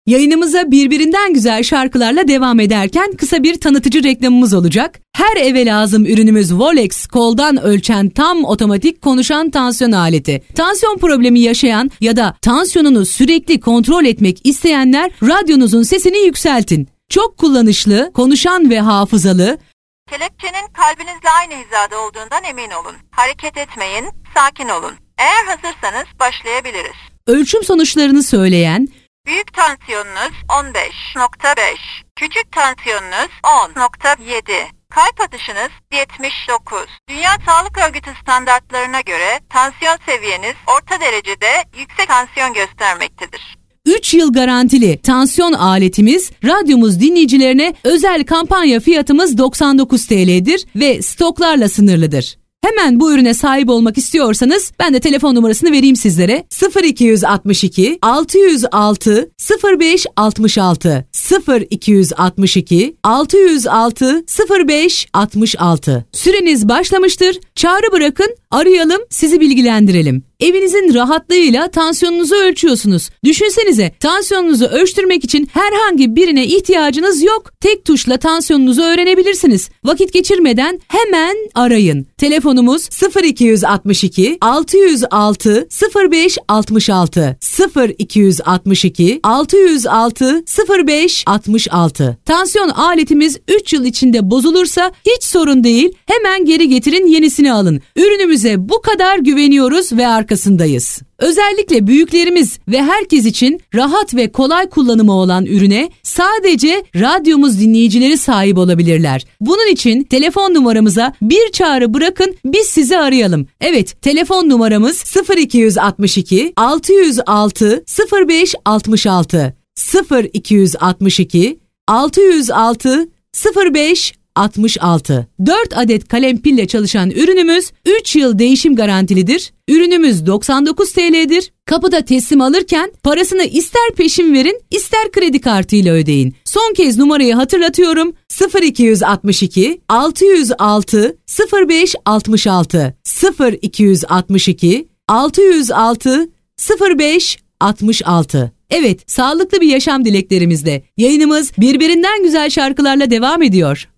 Yayınımıza birbirinden güzel şarkılarla devam ederken kısa bir tanıtıcı reklamımız olacak. Her eve lazım ürünümüz Volex koldan ölçen tam otomatik konuşan tansiyon aleti. Tansiyon problemi yaşayan ya da tansiyonunu sürekli kontrol etmek isteyenler radyonuzun sesini yükseltin. Çok kullanışlı, konuşan ve hafızalı. Kelepçenin kalbinizle aynı hizada olduğundan emin olun. Hareket etmeyin, sakin olun. Eğer hazırsanız başlayabiliriz. Ölçüm sonuçlarını söyleyen, büyük tansiyonunuz 15.5, küçük tansiyonunuz 10.7, kalp atışınız 79. Dünya Sağlık Örgütü standartlarına göre tansiyon seviyeniz orta derecede yüksek tansiyon göstermektedir. 3 yıl garantili tansiyon aletimiz radyomuz dinleyicilerine özel kampanya fiyatımız 99 TL'dir ve stoklarla sınırlıdır. Hemen bu ürüne sahip olmak istiyorsanız ben de telefon numarasını vereyim sizlere. 0262 606 05 66 0262 606 05 66. Süreniz başlamıştır. Çağrı bırakın, arayalım, sizi bilgilendirelim. Evinizin rahatlığıyla tansiyonunuzu ölçüyorsunuz. Düşünsenize, tansiyonunuzu ölçtürmek için herhangi birine ihtiyacınız yok. Tek tuşla tansiyonunuzu öğrenebilirsiniz. Vakit geçirmeden hemen arayın. Telefonumuz 0262 606 05 66 0262 606 05 66. Tansiyon aletimiz 3 yıl içinde bozulursa hiç sorun değil. Hemen geri getirin, yenisini alın. Ürünümüze bu kadar güveniyoruz ve arkasındayız. Özellikle büyüklerimiz ve herkes için rahat ve kolay kullanımı olan ürüne sadece radyomuz dinleyicileri sahip olabilirler. Bunun için telefon numaramıza bir çağrı bırakın, biz sizi arayalım. Evet, telefon numaramız 0262 606 05 66 0262 606 05 66. 4 adet kalem pille çalışan ürünümüz 3 yıl değişim garantilidir. Ürünümüz 99 TL'dir. Kapıda teslim alırken parasını ister peşin verin, ister kredi kartıyla ödeyin. Son kez numarayı hatırlatıyorum. 0262 606 05 66 0262 606 05 66. Evet, sağlıklı bir yaşam dileklerimizle yayınımız birbirinden güzel şarkılarla devam ediyor.